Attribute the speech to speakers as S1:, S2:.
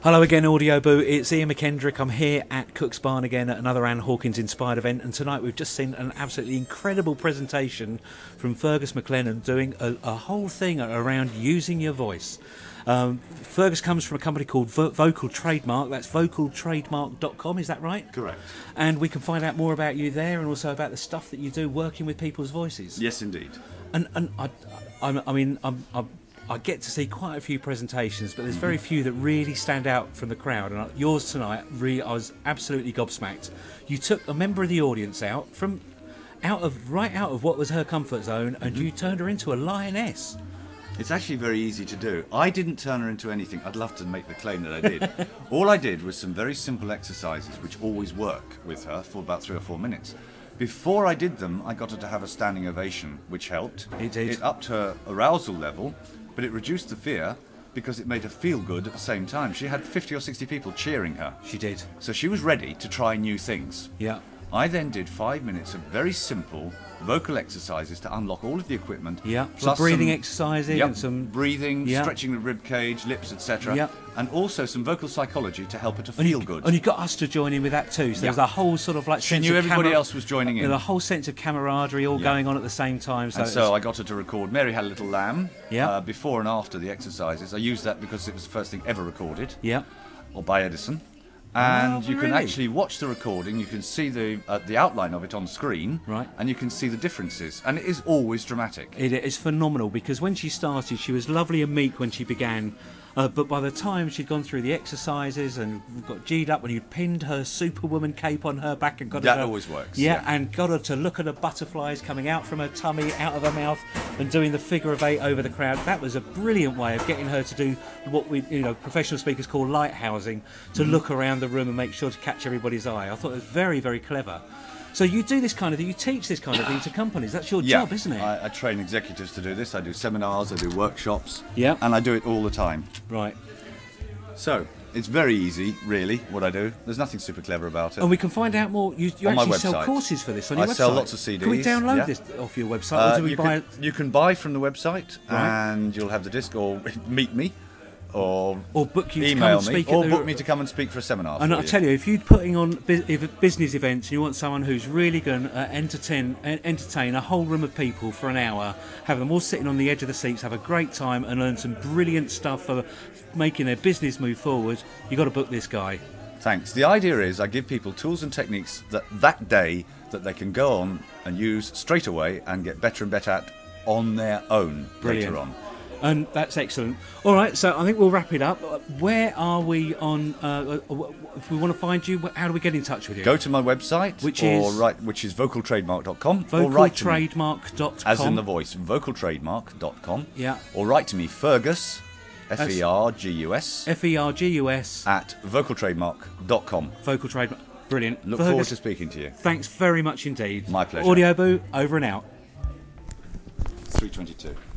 S1: Hello again, Audio Boo. It's Ian McKendrick. I'm here at Cook's Barn again at another Anne Hawkins inspired event, and tonight we've just seen an absolutely incredible presentation from Fergus McLennan doing a whole thing around using your voice. Fergus comes from a company called Vocal Trademark. That's vocaltrademark.com, is that right?
S2: Correct.
S1: And we can find out more about you there and also about the stuff that you do working with people's voices.
S2: Yes, indeed.
S1: And I get to see quite a few presentations, but there's very few that really stand out from the crowd. And yours tonight, really, I was absolutely gobsmacked. You took a member of the audience out right out of what was her comfort zone, and you turned her into a lioness.
S2: It's actually very easy to do. I didn't turn her into anything. I'd love to make the claim that I did. All I did was some very simple exercises, which always work with her for about 3 or 4 minutes. Before I did them, I got her to have a standing ovation, which helped.
S1: It did.
S2: It upped her arousal level, but it reduced the fear because it made her feel good at the same time. She had 50 or 60 people cheering her.
S1: She did.
S2: So she was ready to try new things.
S1: Yeah.
S2: I then did 5 minutes of very simple vocal exercises to unlock all of the equipment.
S1: Yeah.
S2: Plus
S1: some breathing exercises
S2: yep,
S1: and some
S2: breathing,
S1: yeah.
S2: stretching the rib cage, lips, etc.
S1: Yeah.
S2: And also some vocal psychology to help her to feel good.
S1: And you got us to join in with that too. So
S2: Yeah.
S1: there's a whole sort of like
S2: She
S1: sense
S2: knew
S1: of
S2: everybody else was joining in.
S1: There's a whole sense of camaraderie all
S2: Yeah.
S1: going on at the same time.
S2: And so I got her to record Mary Had a Little Lamb
S1: Yeah.
S2: before and after the exercises. I used that because it was the first thing ever recorded,
S1: Yeah.
S2: or by Edison. And you can
S1: really?
S2: actually watch the recording. You can see the outline of it on screen,
S1: Right.
S2: And you can see the differences. And it is always dramatic.
S1: It is phenomenal because when she started, she was lovely and meek when she began. But by the time she'd gone through the exercises and got G'd up, when you pinned her Superwoman cape on her back and got
S2: That
S1: her
S2: always works,
S1: yeah,
S2: yeah.
S1: and got her to look at the butterflies coming out from her tummy, out of her mouth, and doing the figure of 8 over the crowd. That was a brilliant way of getting her to do what we, professional speakers call lighthousing, to look around the room and make sure to catch everybody's eye. I thought it was very, very clever. So you do this kind of thing, you teach this kind of thing to companies. That's your job, isn't it?
S2: I train executives to do this. I do seminars, I do workshops,
S1: Yeah.
S2: and I do it all the time.
S1: Right.
S2: So it's very easy, really, what I do. There's nothing super clever about it.
S1: And we can find out more. You
S2: On my
S1: actually sell
S2: website.
S1: courses for this on your website.
S2: I sell lots of CDs.
S1: Can we download
S2: yeah.
S1: this off your website, or do we buy
S2: you can buy from the website,
S1: Right.
S2: and you'll have the disc, or meet me, or
S1: book you to come
S2: email
S1: and
S2: me,
S1: speak
S2: or
S1: at the...
S2: book me to come and speak for a seminar.
S1: And
S2: for
S1: I'll
S2: you.
S1: tell you, if you're putting on business events and you want someone who's really going to entertain a whole room of people for an hour, have them all sitting on the edge of the seats, have a great time and learn some brilliant stuff for making their business move forward, you've got to book this guy.
S2: Thanks. The idea is I give people tools and techniques that day that they can go on and use straight away and get better and better at on their own
S1: Brilliant.
S2: later on.
S1: And that's excellent. All right, so I think we'll wrap it up. Where are we on... if we want to find you, how do we get in touch with you?
S2: Go to my website,
S1: Which is
S2: vocaltrademark.com, or write to me,
S1: vocaltrademark.com.
S2: as in the voice, vocaltrademark.com,
S1: Yeah.
S2: or write to me, Fergus, Fergus,
S1: Fergus
S2: at vocaltrademark.com.
S1: Vocal Trademark. Brilliant.
S2: Look
S1: Fergus,
S2: forward to speaking to you.
S1: thanks very much indeed.
S2: My pleasure.
S1: Audio Boo, over and out.
S2: 322.